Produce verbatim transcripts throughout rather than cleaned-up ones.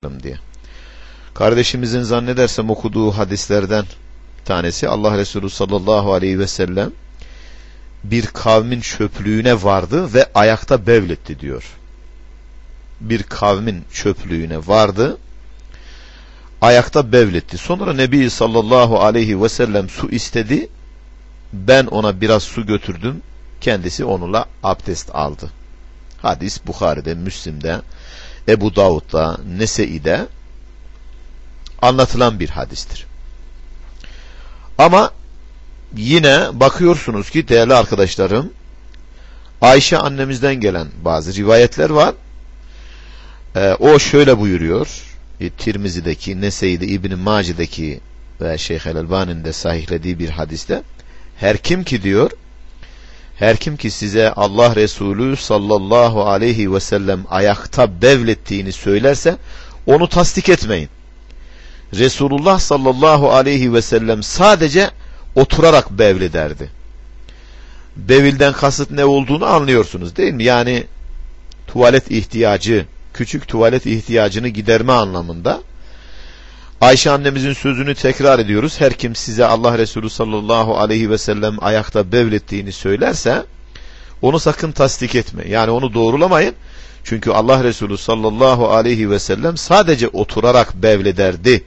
diye. Kardeşimizin zannedersem okuduğu hadislerden bir tanesi, Allah Resulü sallallahu aleyhi ve sellem bir kavmin çöplüğüne vardı ve ayakta bevletti diyor. Bir kavmin çöplüğüne vardı, ayakta bevletti. Sonra Nebi sallallahu aleyhi ve sellem su istedi. Ben ona biraz su götürdüm. Kendisi onunla abdest aldı. Hadis Bukhari'de, Müslim'de, Ebu Davud'da, Nese'i'de anlatılan bir hadistir. Ama yine bakıyorsunuz ki değerli arkadaşlarım, Ayşe annemizden gelen bazı rivayetler var. Ee, o şöyle buyuruyor. E, Tirmizi'deki, Nese'i'de, İbn-i Mace'deki ve Şeyh el-Albani'nin de sahihlediği bir hadiste, her kim ki diyor, her kim ki size Allah Resulü sallallahu aleyhi ve sellem ayakta bevlettiğini söylerse onu tasdik etmeyin. Resulullah sallallahu aleyhi ve sellem sadece oturarak bevlederdi. Bevilden kasıt ne olduğunu anlıyorsunuz değil mi? Yani tuvalet ihtiyacı, küçük tuvalet ihtiyacını giderme anlamında. Ayşe annemizin sözünü tekrar ediyoruz. Her kim size Allah Resulü sallallahu aleyhi ve sellem ayakta bevlettiğini söylerse onu sakın tasdik etme. Yani onu doğrulamayın. Çünkü Allah Resulü sallallahu aleyhi ve sellem sadece oturarak bevlederdi.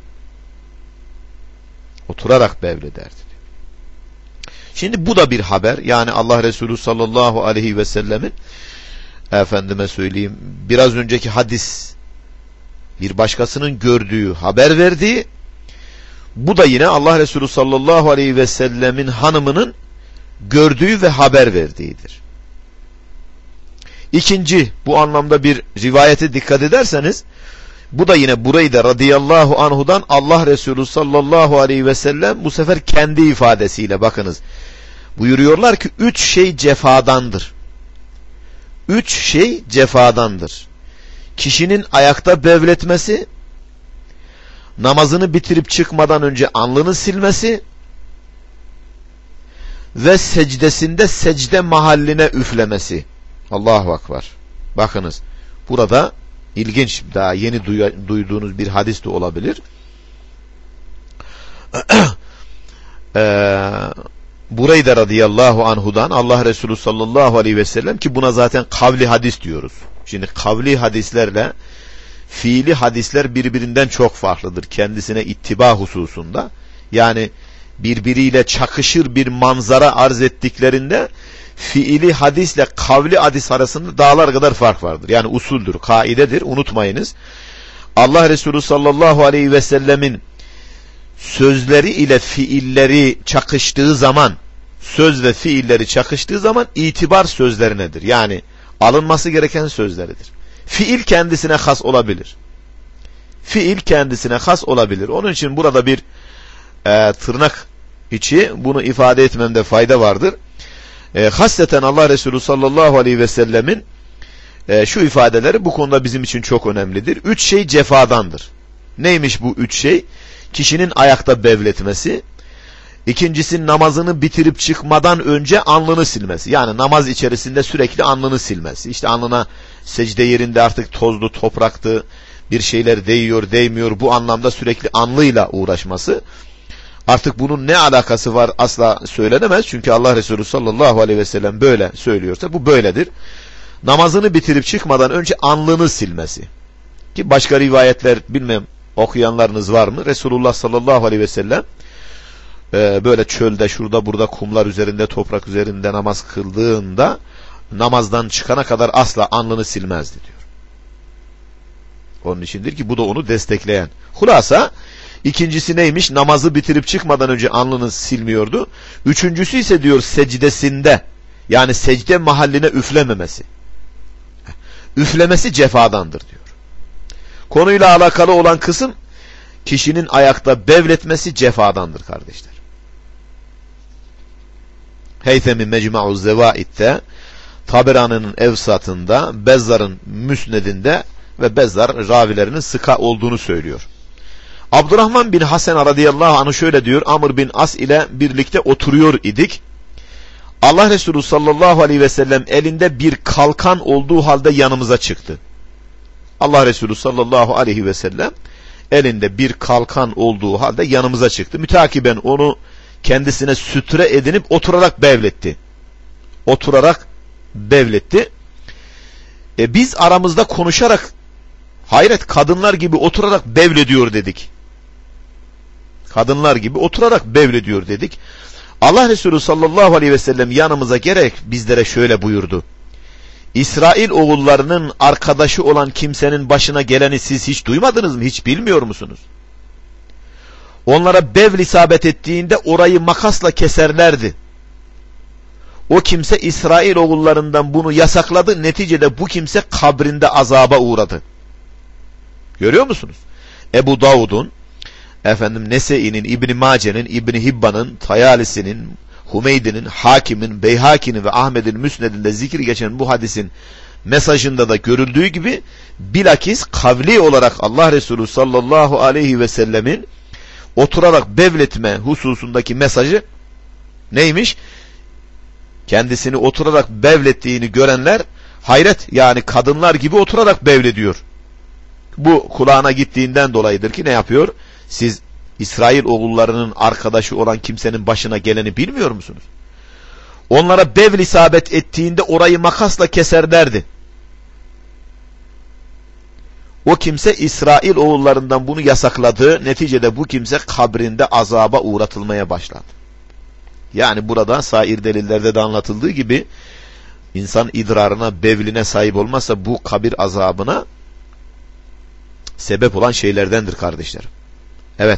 Oturarak bevlederdi. Şimdi bu da bir haber. Yani Allah Resulü sallallahu aleyhi ve sellemin, efendime söyleyeyim, biraz önceki hadis, bir başkasının gördüğü, haber verdiği, bu da yine Allah Resulü sallallahu aleyhi ve sellemin hanımının gördüğü ve haber verdiğidir. İkinci, bu anlamda bir rivayete dikkat ederseniz, bu da yine Bureyde radıyallahu anhudan Allah Resulü sallallahu aleyhi ve sellem bu sefer kendi ifadesiyle, bakınız, buyuruyorlar ki üç şey cefadandır. Üç şey cefadandır. Kişinin ayakta bevletmesi, namazını bitirip çıkmadan önce alnını silmesi ve secdesinde secde mahalline üflemesi. Allahu Ekber. Bakınız, burada ilginç, daha yeni duy- duyduğunuz bir hadis de olabilir. Eee Bureyde radıyallahu anhudan Allah Resulü sallallahu aleyhi ve sellem, ki buna zaten kavli hadis diyoruz. Şimdi kavli hadislerle fiili hadisler birbirinden çok farklıdır kendisine ittiba hususunda. Yani birbiriyle çakışır bir manzara arz ettiklerinde fiili hadisle kavli hadis arasında dağlar kadar fark vardır. Yani usuldür, kaidedir, unutmayınız. Allah Resulü sallallahu aleyhi ve sellemin sözleri ile fiilleri çakıştığı zaman, söz ve fiilleri çakıştığı zaman itibar sözlerinedir. Yani alınması gereken sözleridir. Fiil kendisine has olabilir. Fiil kendisine has olabilir. Onun için burada bir e, tırnak içi bunu ifade etmemde fayda vardır. E, hasreten Allah Resulü sallallahu aleyhi ve sellemin e, şu ifadeleri bu konuda bizim için çok önemlidir. Üç şey cefadandır. Neymiş bu üç şey? Kişinin ayakta bevletmesi, ikincisi namazını bitirip çıkmadan önce alnını silmesi. Yani namaz içerisinde sürekli alnını silmesi. İşte alnına secde yerinde artık tozlu, topraktı, bir şeyler değiyor, değmiyor. Bu anlamda sürekli alnıyla uğraşması. Artık bunun ne alakası var asla söylenemez. Çünkü Allah Resulü sallallahu aleyhi ve sellem böyle söylüyorsa bu böyledir. Namazını bitirip çıkmadan önce alnını silmesi. Ki başka rivayetler, bilmem okuyanlarınız var mı? Resulullah sallallahu aleyhi ve sellem e, böyle çölde, şurada burada kumlar üzerinde, toprak üzerinde namaz kıldığında namazdan çıkana kadar asla alnını silmezdi diyor. Onun içindir ki bu da onu destekleyen. Hulasa ikincisi neymiş? Namazı bitirip çıkmadan önce alnını silmiyordu. Üçüncüsü ise diyor secdesinde, yani secde mahalline üflememesi. Üflemesi cefadandır diyor. Konuyla alakalı olan kısım, kişinin ayakta bevletmesi cefadandır kardeşler. Heythemi Mecmu'uz Zevaid'de, Taberani'nin Evsat'ında, Bezzar'ın Müsned'inde ve Bezzar ravilerinin sıka olduğunu söylüyor. Abdurrahman bin Hasan radıyallahu anh şöyle diyor: Amr bin As ile birlikte oturuyor idik. Allah Resulü sallallahu aleyhi ve sellem elinde bir kalkan olduğu halde yanımıza çıktı. Allah Resulü sallallahu aleyhi ve sellem elinde bir kalkan olduğu halde yanımıza çıktı. Mütakiben onu kendisine sütre edinip oturarak bevletti. Oturarak bevletti. E biz aramızda konuşarak, hayret, kadınlar gibi oturarak bevlediyor dedik. Kadınlar gibi oturarak bevlediyor dedik. Allah Resulü sallallahu aleyhi ve sellem yanımıza gerek bizlere şöyle buyurdu. İsrail oğullarının arkadaşı olan kimsenin başına geleni siz hiç duymadınız mı? Hiç bilmiyor musunuz? Onlara bevl isabet ettiğinde orayı makasla keserlerdi. O kimse İsrail oğullarından bunu yasakladı. Neticede bu kimse kabrinde azaba uğradı. Görüyor musunuz? Ebu Davud'un, efendim Nese'inin, İbn-i Mace'nin, İbn-i Hibban'ın, Tayalisi'nin, Hümeydi'nin, Hakim'in, Beyhaki'nin ve Ahmet'in Müsned'inde zikir geçen bu hadisin mesajında da görüldüğü gibi bilakis kavli olarak Allah Resulü sallallahu aleyhi ve sellemin oturarak bevletme hususundaki mesajı neymiş? Kendisini oturarak bevlettiğini görenler hayret, yani kadınlar gibi oturarak bevlediyor. Bu kulağına gittiğinden dolayıdır ki ne yapıyor? Siz İsrail oğullarının arkadaşı olan kimsenin başına geleni bilmiyor musunuz? Onlara bevl isabet ettiğinde orayı makasla keserlerdi. O kimse İsrail oğullarından bunu yasakladı. Neticede bu kimse kabrinde azaba uğratılmaya başladı. Yani burada sair delillerde de anlatıldığı gibi insan idrarına, bevline sahip olmazsa bu kabir azabına sebep olan şeylerdendir kardeşlerim. Evet.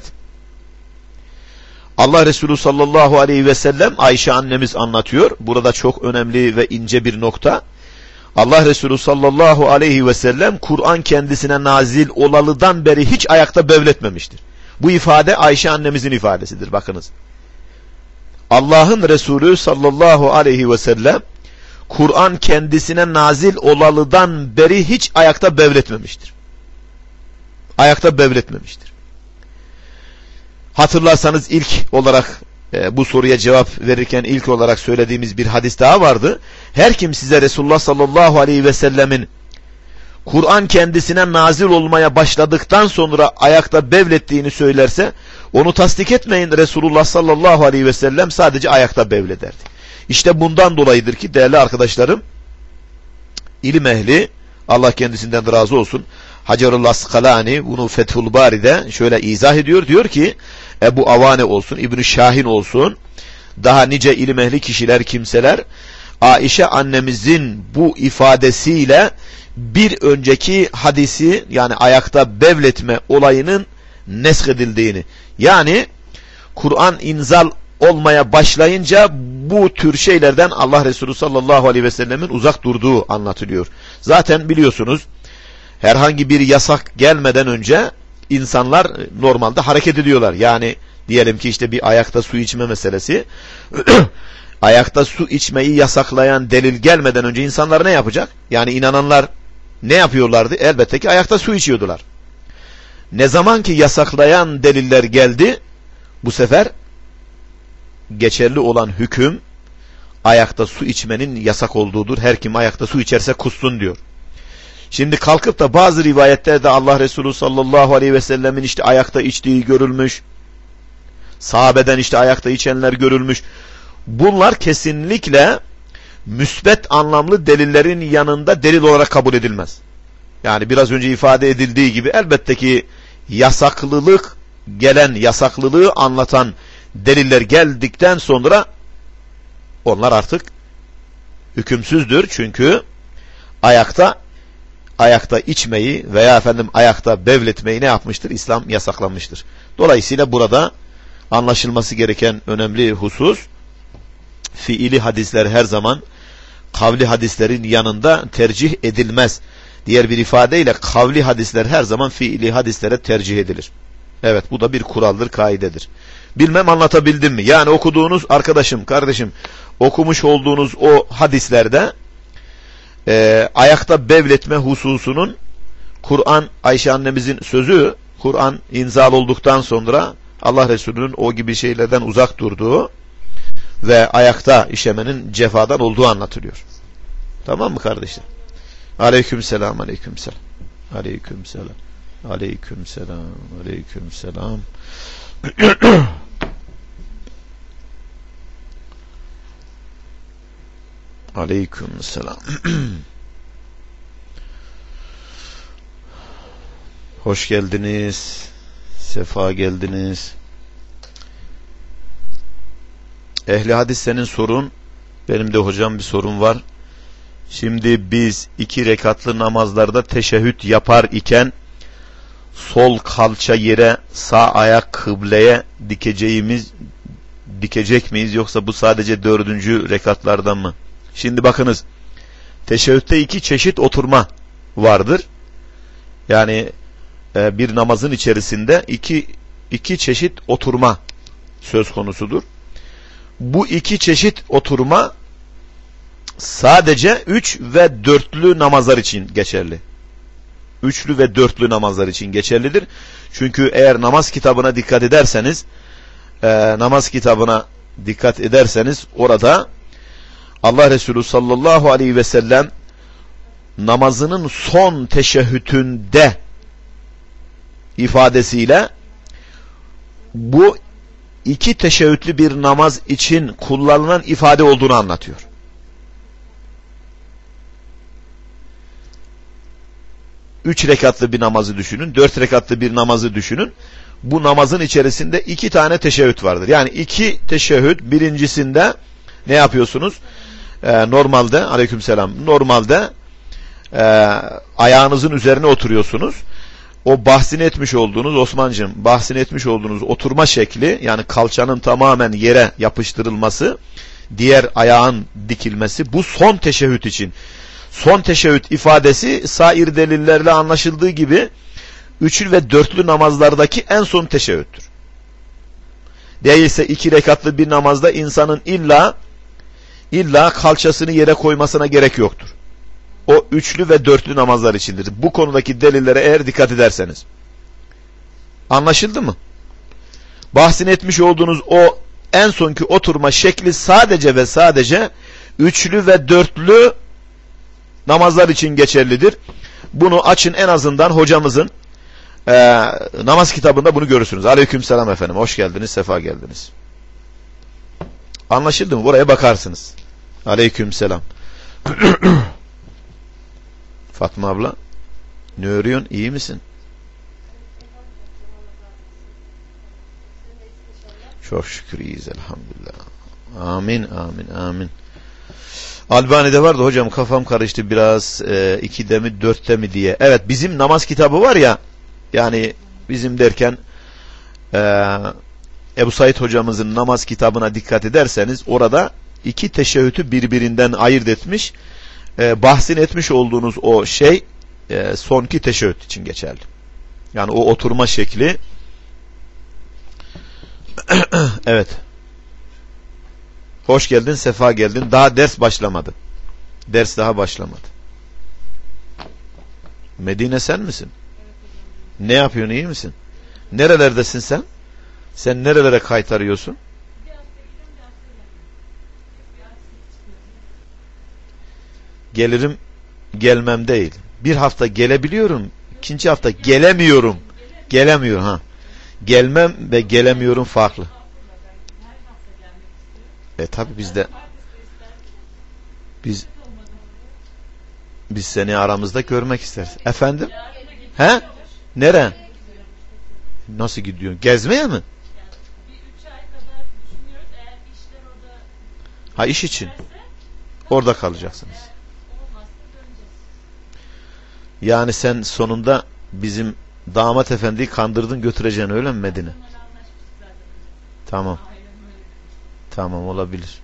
Allah Resulü sallallahu aleyhi ve sellem, Ayşe annemiz anlatıyor. Burada çok önemli ve ince bir nokta. Allah Resulü sallallahu aleyhi ve sellem Kur'an kendisine nazil olalıdan beri hiç ayakta bevletmemiştir. Bu ifade Ayşe annemizin ifadesidir. Bakınız. Allah'ın Resulü sallallahu aleyhi ve sellem Kur'an kendisine nazil olalıdan beri hiç ayakta bevletmemiştir. Ayakta bevletmemiştir. Hatırlarsanız ilk olarak e, bu soruya cevap verirken ilk olarak söylediğimiz bir hadis daha vardı. Her kim size Resulullah sallallahu aleyhi ve sellemin Kur'an kendisine nazil olmaya başladıktan sonra ayakta bevlettiğini söylerse onu tasdik etmeyin. Resulullah sallallahu aleyhi ve sellem sadece ayakta bevlederdi. İşte bundan dolayıdır ki değerli arkadaşlarım, ilim ehli, Allah kendisinden razı olsun, Hacerul Askalani bunu Fethul Bari'de şöyle izah ediyor. Diyor ki Ebu Avane olsun, İbn-i Şahin olsun, daha nice ilim ehli kişiler, kimseler Aişe annemizin bu ifadesiyle bir önceki hadisi, yani ayakta bevletme olayının neskedildiğini, yani Kur'an inzal olmaya başlayınca bu tür şeylerden Allah Resulü sallallahu aleyhi ve sellemin uzak durduğu anlatılıyor. Zaten biliyorsunuz herhangi bir yasak gelmeden önce insanlar normalde hareket ediyorlar. Yani diyelim ki işte bir ayakta su içme meselesi. Ayakta su içmeyi yasaklayan delil gelmeden önce insanlar ne yapacak? Yani inananlar ne yapıyorlardı? Elbette ki ayakta su içiyordular. Ne zaman ki yasaklayan deliller geldi, bu sefer geçerli olan hüküm ayakta su içmenin yasak olduğudur. Her kim ayakta su içerse kussun diyor. Şimdi kalkıp da bazı rivayetlerde Allah Resulü sallallahu aleyhi ve sellemin işte ayakta içtiği görülmüş, sahabeden işte ayakta içenler görülmüş. Bunlar kesinlikle müsbet anlamlı delillerin yanında delil olarak kabul edilmez. Yani biraz önce ifade edildiği gibi elbette ki yasaklılık gelen, yasaklılığı anlatan deliller geldikten sonra onlar artık hükümsüzdür. Çünkü ayakta ayakta içmeyi veya efendim ayakta bevletmeyi ne yapmıştır? İslam yasaklamıştır. Dolayısıyla burada anlaşılması gereken önemli husus, fiili hadisler her zaman kavli hadislerin yanında tercih edilmez. Diğer bir ifadeyle kavli hadisler her zaman fiili hadislere tercih edilir. Evet, bu da bir kuraldır, kaidedir. Bilmem anlatabildim mi? Yani okuduğunuz arkadaşım, kardeşim, okumuş olduğunuz o hadislerde e, ayakta bevletme hususunun Kur'an, Ayşe annemizin sözü, Kur'an inzal olduktan sonra Allah Resulü'nün o gibi şeylerden uzak durduğu ve ayakta işemenin cefadan olduğu anlatılıyor. Tamam mı kardeşler? Aleykümselam, aleykümselam. Aleykümselam. Aleykümselam. Aleykümselam. Aleykümselam. Hoş geldiniz. Sefa geldiniz. Ehli hadis senin sorun. Benim de hocam bir sorun var. Şimdi biz iki rekatlı namazlarda teşehhüd yapar iken sol kalça yere, sağ ayak kıbleye dikeceğimiz dikecek miyiz, yoksa bu sadece dördüncü rekatlardan mı? Şimdi bakınız, teşehhütte iki çeşit oturma vardır. Yani e, bir namazın içerisinde iki iki çeşit oturma söz konusudur. Bu iki çeşit oturma sadece üç ve dörtlü namazlar için geçerli. Üçlü ve dörtlü namazlar için geçerlidir. Çünkü eğer namaz kitabına dikkat ederseniz, e, namaz kitabına dikkat ederseniz orada Allah Resulü sallallahu aleyhi ve sellem namazının son teşehhütünde ifadesiyle bu iki teşehhütlü bir namaz için kullanılan ifade olduğunu anlatıyor. Üç rekatlı bir namazı düşünün, dört rekatlı bir namazı düşünün. Bu namazın içerisinde iki tane teşehhüt vardır. Yani iki teşehhüt, birincisinde ne yapıyorsunuz? Ee, normalde, aleykümselam, normalde e, ayağınızın üzerine oturuyorsunuz. O bahsini etmiş olduğunuz, Osman'cığım, bahsini etmiş olduğunuz oturma şekli, yani kalçanın tamamen yere yapıştırılması, diğer ayağın dikilmesi, bu son teşehhüt için. Son teşehhüt ifadesi sair delillerle anlaşıldığı gibi üçlü ve dörtlü namazlardaki en son teşehhüttür. Değilse iki rekatlı bir namazda insanın illa illa kalçasını yere koymasına gerek yoktur. O üçlü ve dörtlü namazlar içindir. Bu konudaki delillere eğer dikkat ederseniz. Anlaşıldı mı? Bahsini etmiş olduğunuz o en sonki oturma şekli sadece ve sadece üçlü ve dörtlü namazlar için geçerlidir. Bunu açın, en azından hocamızın e, namaz kitabında bunu görürsünüz. Aleykümselam efendim. Hoş geldiniz, sefa geldiniz. Anlaşıldı mı? Buraya bakarsınız. Aleykümselam. Fatma abla, ne örüyorsun? İyi misin? Çok şükür iyiyiz elhamdülillah. Amin, amin, amin. Albani'de vardı hocam, kafam karıştı biraz, e, ikide mi dörtte mi diye. Evet, bizim namaz kitabı var ya, yani bizim derken e, Ebu Said hocamızın namaz kitabına dikkat ederseniz orada iki teşehhütü birbirinden ayırt etmiş, e, bahsini etmiş olduğunuz o şey e, sonki teşehhüt için geçerli. Yani o oturma şekli. Evet. Hoş geldin, sefa geldin. Daha ders başlamadı. Ders daha başlamadı. Medine sen misin? Ne yapıyorsun, iyi misin? Nerelerdesin sen? Sen nerelere kaytarıyorsun? Gelirim, gelmem değil. Bir hafta gelebiliyorum, ikinci hafta gelemiyorum. Gelemiyorum ha. Gelmem ve gelemiyorum farklı. E tabi biz de biz biz seni aramızda görmek isteriz. Efendim? He? Nere? Nasıl gidiyorsun? Gezmeye mi? Ha, iş için. Orada kalacaksınız. Yani sen sonunda bizim damat efendiyi kandırdın, götüreceksin öyle mi Medine? Tamam. Tamam, olabilir.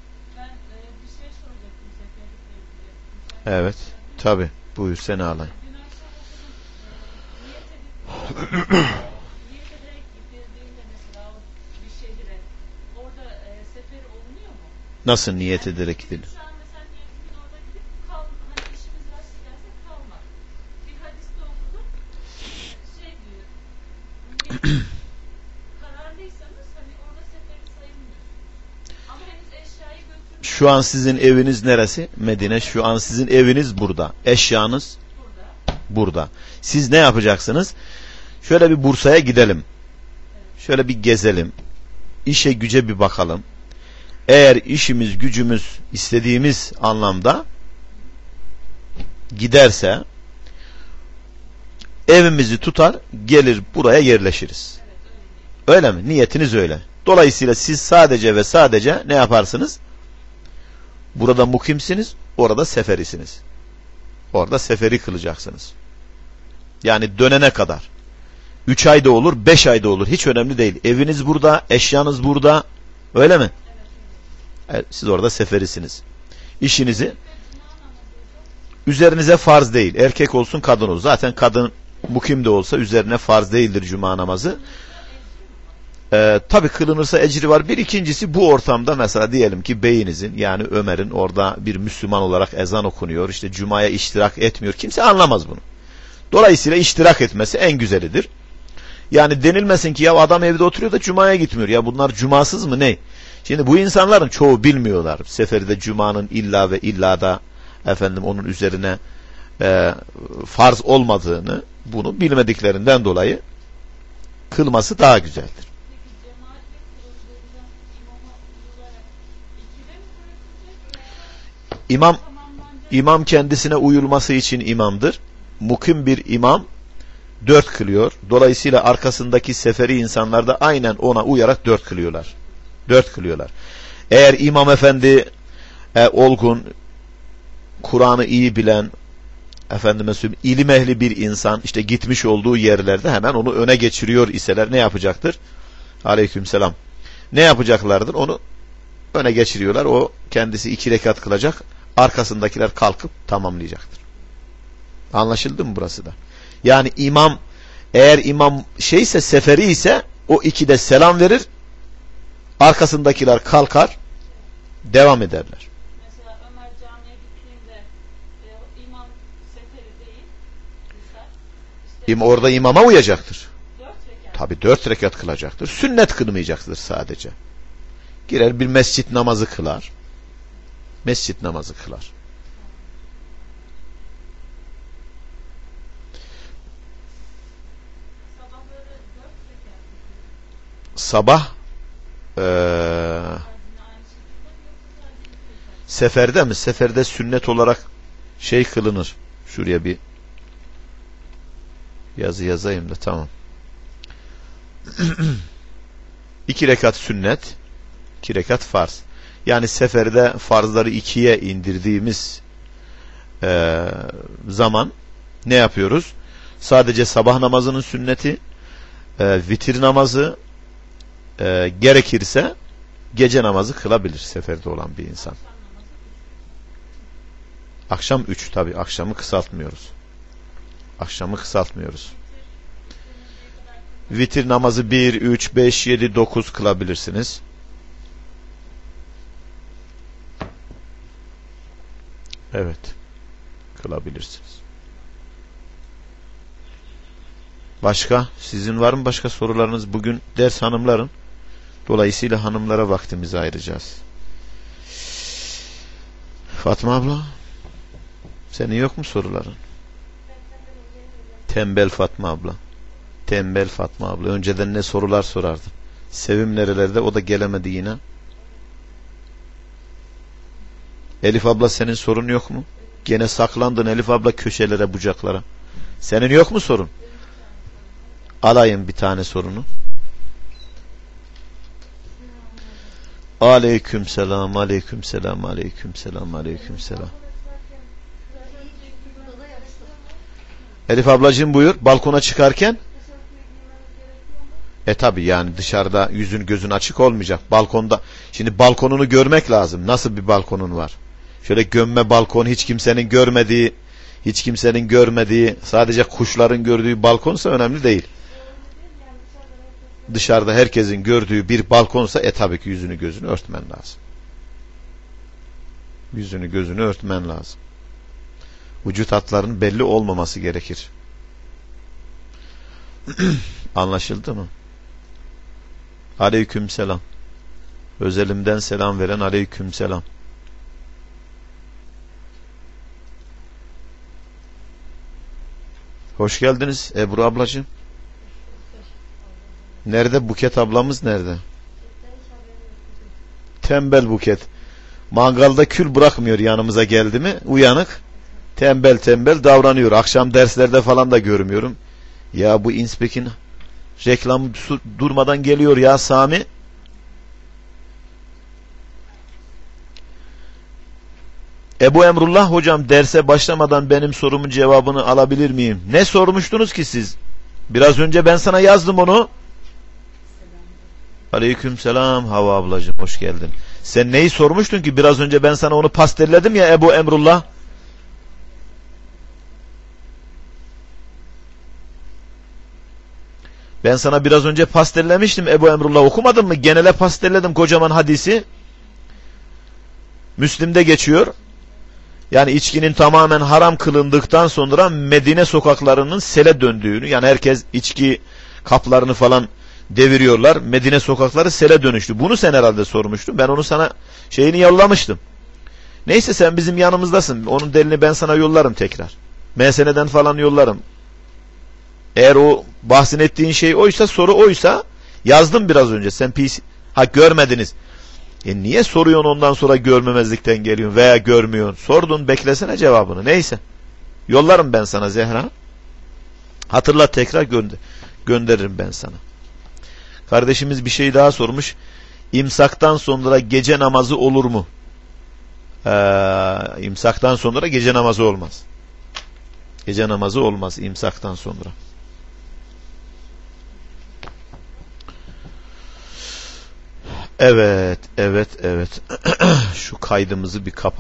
Evet. Tabi. Buyur, seni alayım. Nasıl niyet ederek gidelim? Şu an sizin eviniz neresi? Medine. Şu an sizin eviniz burada. Eşyanız burada. burada. Siz ne yapacaksınız? Şöyle bir Bursa'ya gidelim. Şöyle bir gezelim. İşe güce bir bakalım. Eğer işimiz gücümüz istediğimiz anlamda giderse evimizi tutar, gelir buraya yerleşiriz. Öyle mi? Niyetiniz öyle. Dolayısıyla siz sadece ve sadece ne yaparsınız? Burada mukimsiniz, orada seferisiniz. Orada seferi kılacaksınız. Yani dönene kadar. Üç ayda olur, beş ayda olur. Hiç önemli değil. Eviniz burada, eşyanız burada. Öyle mi? Evet, siz orada seferisiniz. İşinizi üzerinize farz değil. Erkek olsun, kadın olsun. Zaten kadın mukim de olsa üzerine farz değildir cuma namazı. Ee, tabi kılınırsa ecri var. Bir ikincisi, bu ortamda mesela diyelim ki beyinizin, yani Ömer'in orada bir Müslüman olarak ezan okunuyor. İşte cumaya iştirak etmiyor. Kimse anlamaz bunu. Dolayısıyla iştirak etmesi en güzelidir. Yani denilmesin ki ya adam evde oturuyor da cumaya gitmiyor. Ya bunlar cumasız mı ne? Şimdi bu insanların çoğu bilmiyorlar. Seferde cumanın illa ve illa da efendim onun üzerine e, farz olmadığını, bunu bilmediklerinden dolayı kılması daha güzeldir. İmam imam kendisine uyulması için imamdır. Mukim bir imam dört kılıyor. Dolayısıyla arkasındaki seferi insanlar da aynen ona uyarak dört kılıyorlar. Dört kılıyorlar. Eğer imam efendi e, olgun, Kur'an'ı iyi bilen, efendime söyleyeyim, ilim ehli bir insan, işte gitmiş olduğu yerlerde hemen onu öne geçiriyor iseler ne yapacaktır? Aleykümselam. Ne yapacaklardır? Onu öne geçiriyorlar. O kendisi iki rekat kılacak. Arkasındakiler kalkıp tamamlayacaktır. Anlaşıldı mı burası da? Yani imam, eğer imam şeyse, seferi ise o ikide selam verir. Arkasındakiler kalkar, devam ederler. Mesela Ömer camiye gittiğinde e, imam seferi değil. Işte, İm, orada imama uyacaktır. dört rekat. Tabi dört rekat kılacaktır. Sünnet kılmayacaktır sadece. Girer bir mescit namazı kılar. Mescit namazı kılar. Sabahları dört rekat. Sabah ee, seferde mi? Seferde sünnet olarak şey kılınır. Şuraya bir yazı yazayım da tamam. İki rekat sünnet, iki rekat farz. Yani seferde farzları ikiye indirdiğimiz e, zaman ne yapıyoruz? Sadece sabah namazının sünneti, e, vitir namazı, e, gerekirse gece namazı kılabilir seferde olan bir insan. Akşam üç tabi. Akşamı kısaltmıyoruz. Akşamı kısaltmıyoruz. Vitir namazı bir, üç, beş, yedi, dokuz kılabilirsiniz. Evet. Kılabilirsiniz. Başka? Sizin var mı başka sorularınız? Bugün ders hanımların. Dolayısıyla hanımlara vaktimizi ayıracağız. Fatma abla, senin yok mu soruların? Tembel Fatma abla. Tembel Fatma abla. Önceden ne sorular sorardı. Sevim nerelerde? O da gelemedi yine. Elif abla, senin sorun yok mu? Gene saklandın Elif abla köşelere, bucaklara. Senin yok mu sorun? Alayım bir tane sorunu. Aleyküm selam, aleyküm selam, aleyküm selam, aleyküm selam. Elif ablacığım buyur. Balkona çıkarken? E tabi, yani dışarıda yüzün gözün açık olmayacak. Balkonda. Şimdi balkonunu görmek lazım. Nasıl bir balkonun var? Şöyle gömme balkon, hiç kimsenin görmediği, hiç kimsenin görmediği, sadece kuşların gördüğü balkonsa önemli değil. Dışarıda herkesin gördüğü bir balkonsa e tabi ki yüzünü gözünü örtmen lazım. Yüzünü gözünü örtmen lazım. Vücut hatlarının belli olmaması gerekir. Anlaşıldı mı? Aleyküm selam. Özelimden selam veren aleyküm selam. Hoş geldiniz Ebru ablacığım. Nerede Buket ablamız nerede? Tembel Buket. Mangalda kül bırakmıyor yanımıza geldi mi? Uyanık. Tembel tembel davranıyor. Akşam derslerde falan da görmüyorum. Ya bu İnspek'in reklamı durmadan geliyor ya Sami. Ebu Emrullah hocam, derse başlamadan benim sorumun cevabını alabilir miyim? Ne sormuştunuz ki siz? Biraz önce ben sana yazdım onu. Aleykümselam Hava ablacığım, hoş geldin. Sen neyi sormuştun ki? Biraz önce ben sana onu pastelledim ya Ebu Emrullah. Ben sana biraz önce pastellemiştim Ebu Emrullah, okumadın mı? Genele pastelledim kocaman hadisi. Müslim'de geçiyor. Yani içkinin tamamen haram kılındıktan sonra Medine sokaklarının sele döndüğünü, yani herkes içki kaplarını falan deviriyorlar. Medine sokakları sele dönüştü. Bunu sen herhalde sormuştun. Ben onu sana şeyini yollamıştım. Neyse, sen bizim yanımızdasın. Onun delini ben sana yollarım tekrar. M S N'den falan yollarım. Eğer o bahsin ettiğin şey oysa, soru oysa, yazdım biraz önce. Sen pis ha görmediniz. E niye soruyorsun ondan sonra görmemezlikten geliyorsun veya görmüyorsun? Sordun, beklesene cevabını. Neyse. Yollarım ben sana Zehra. Hatırla, tekrar gönder gönderirim ben sana. Kardeşimiz bir şey daha sormuş. İmsaktan sonra gece namazı olur mu? Ee, imsaktan sonra gece namazı olmaz. Gece namazı olmaz imsaktan sonra. Evet, evet, evet. Şu kaydımızı bir kapat.